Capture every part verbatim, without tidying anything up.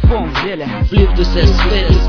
Телефон в деле. Flip to suspense,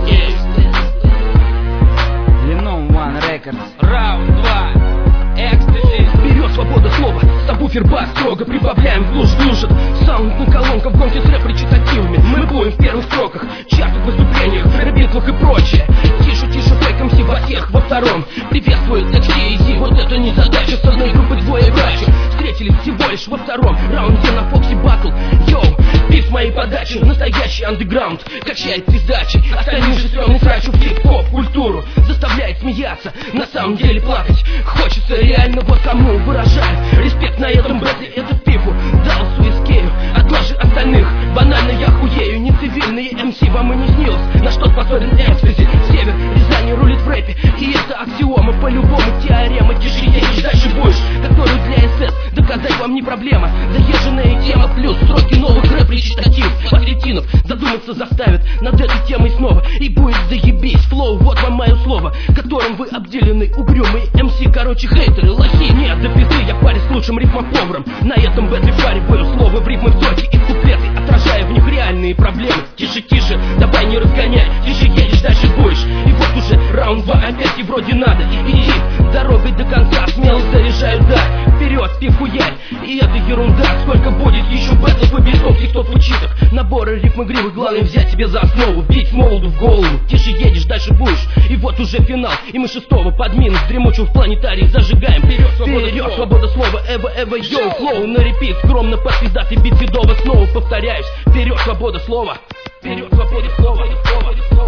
Леном One Records. Раунд два. Экстази. Вперед, свобода слова, сабвуфер бас строго прибавляем, глушь глушит. Саунд на колонках в гонке с рэп-речитативами. Мы будем в первых строках, чартах, выступлениях, рэп-битлах и прочее. Тише, тише, фейк эм си во всех во втором. Приветствует экс ти и зи, вот это не задача. С одной группы двое братьев встретились всего лишь во втором раунде на Фокси Батл. Йоу, бит моей подачи, настоящий андеграунд. Качает пиздачи, остальные же стрёмный срач в хип-хоп культуру. Заставляет смеяться, на самом деле плакать хочется реально, вот кому выражаю респект на этом бэтле, этот пифу дал суискею. Отложи остальных, банально я хуею. Не цивильные эм си вам и не снилось, на что способен экстази. Север Рязани рулит в рэпе, и это аксиома, по-любому теорема. Тише едешь, дальше будешь, которую для эс эс доказать вам не проблема. Заезженная тема плюс строки новых рэп-речитатив. Патритинов задуматься заставит над этой темой снова, и будет заебись. Флоу, вот вам мое слово, которым вы обделены угрюмые эм си. Короче, хейтеры, лохи, нет, до пизды я парень с лучшим рифмоповаром. На этом бэтле впариваю слово в рифмы, в строки и в куплеты, отражая в них реальные проблемы. Тише, тише, давай не разгоняй, тише едешь, дальше будешь. И вот уже раунд два, опять и вроде надо идти дорогой до конца, смело заряжаю, да. Вперед, ты хуярь, и это ерунда. Сколько будет еще бэтлов и битов, и кто в учиток. Наборы рифм игривы, главное взять себе за основу. Бить молоду в голову, тише едешь, дальше будешь. И вот уже финал, и мы шестого под минус дремучим в планетарии зажигаем. Вперед, свобода, Вперед, свобода слова, эва, эва, йоу. Флоу на репит, скромно под пиздатый бит бедово. Снова повторяюсь, вперед, свобода слова. Вперед, свобода слова.